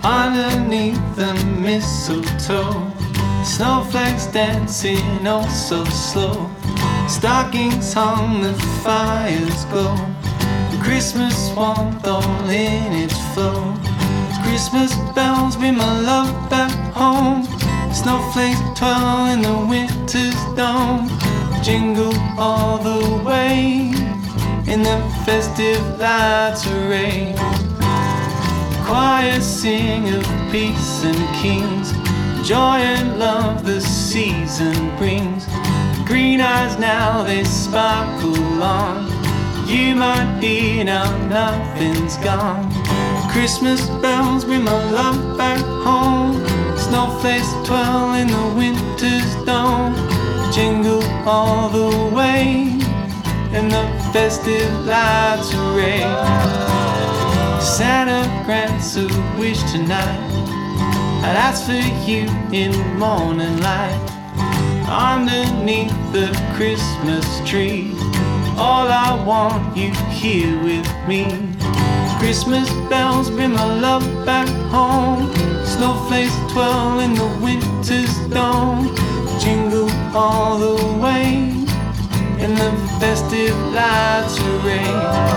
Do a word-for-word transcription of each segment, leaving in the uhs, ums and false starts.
underneath the mistletoe. Snowflakes dancing oh so slow. Stockings hung, the fires glow. The Christmas warmth all in its flow. Christmas bells bring my love back home. Snowflakes twirl in the winter's dome. Jingle all the way in the festive lights array. Choirs sing of peace and kings, joy and love the season brings. Green eyes now they sparkle on. You might be now nothing's gone. Christmas bells bring my love back home. Snowflakes twirl in the winter's dome. Jingle all the way in the festive lights array. Santa grants a wish tonight. I'd ask for you in morning light. Underneath the Christmas tree, all I want you here with me. Christmas bells bring my love back home. Snowflakes twirl in the winter's dome. Jingle all the way in the festive lights array.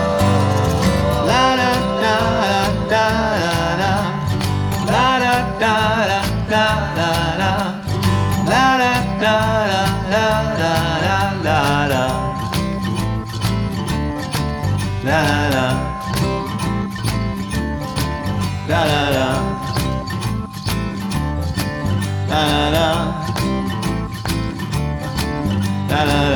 La da da da da da. La da da da da da da. La da da da da da da da. La da. La da da. La da da. La da da.